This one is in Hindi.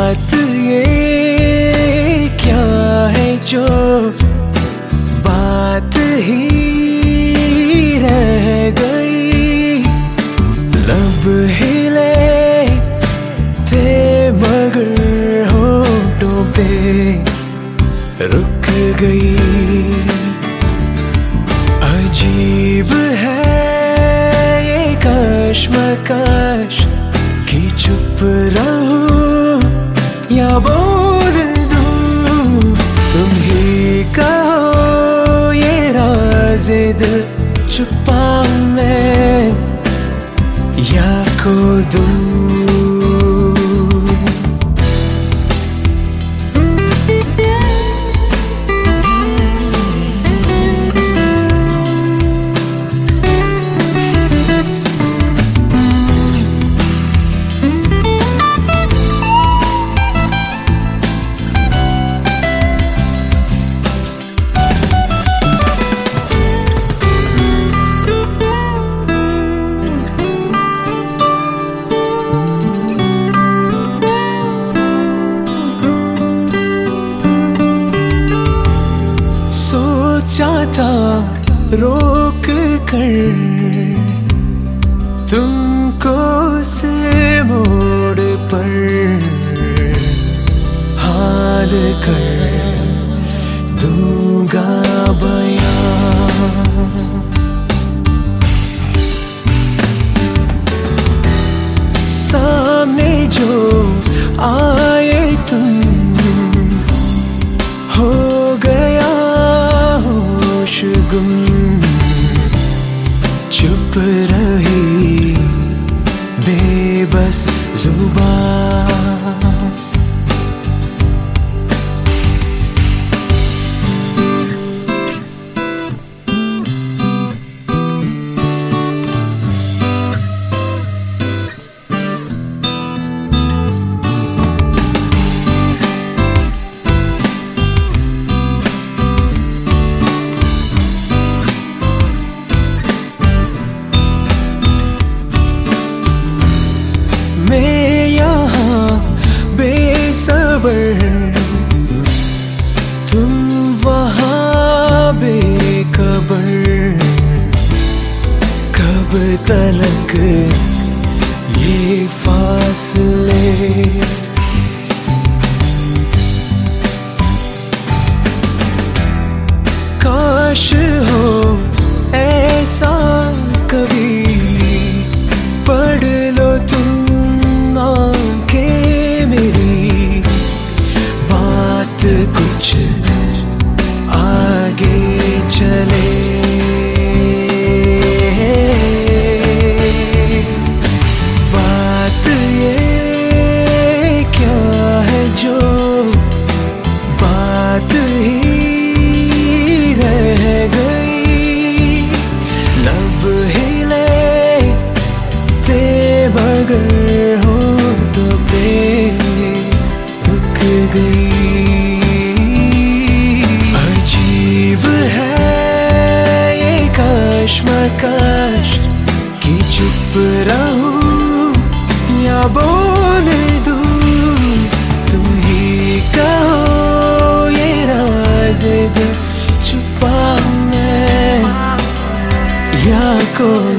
बात ये क्या है जो बात ही रह गई। लब हिले थे मगर होठों पे रुक गई। अजीब है ये कश्मकश कि चुप रहूं या बोल दूं। तुम ही कहो ये राज़े दिल छुपाऊं मैं या खो दूं। चाहता रोक कर तुमको से मोड़ पर हाल कर दूंगा बयां। सामने जो आए तुम हो गया गुम। चुप रही बेबस जुबान। मैं यहाँ बेसब्र तुम वहाँ बेखबर। कब तलक ये फासले। काश हो ऐसा कभी पढ़ लो तुम आंखें मेरी। बात कुछ आगे चले। बात ये क्या है जो बात ही रह गई। लब हिले थे मगर होठों पे रुक गई। अजीब है ये कश्मकश कि चुप रहूं या बोल दूं। तुम ही कहो ये राज़ दिल छुपाऊं मैं या को